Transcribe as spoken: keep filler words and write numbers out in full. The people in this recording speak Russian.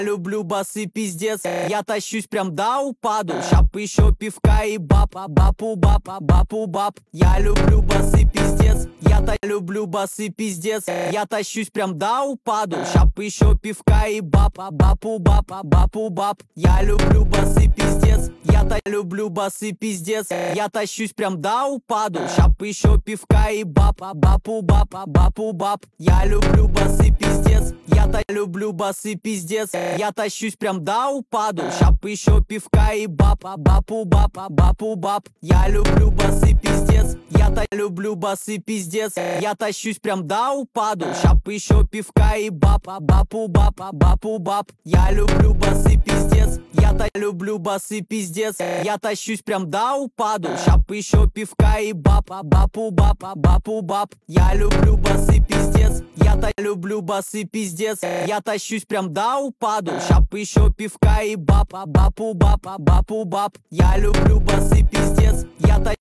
люблю басы пиздец. Я тащусь прям до упаду. Щап еще пивка и баб, бабу баб, бабу баб. Я люблю басы пиздец. Я-то люблю басы пиздец. Я тащусь прям до упаду. Щап еще пивка и баб, бабу баб, бабу баб. Я люблю басы пиздец. Я-то люблю басы пиздец. Я тащусь прям до упаду. Щап еще пивка и баб, бабу баб, бабу баб. Я люблю басы пиздец. Я-то люблю басы пиздец. Я тащусь прям до упаду. Щап еще пивка и баб, бабу баб, бабу баб. Я люблю басы пиздец. Я-то люблю басы пиздец. Я тащусь прям до упаду. Щап еще пивка и баб, бабу баб, бабу баб. Я люблю басы пиздец. Я-то люблю басы пиздец. Я тащусь прям до упаду. Щап еще пивка и баб, бабу баб, бабу баб. Я люблю басы пиздец. Я-то люблю басы пиздец. Я тащусь прям до упаду. Щап еще пивка и баб, бабу баб, бабу баб. Я люблю басы пиздец. Я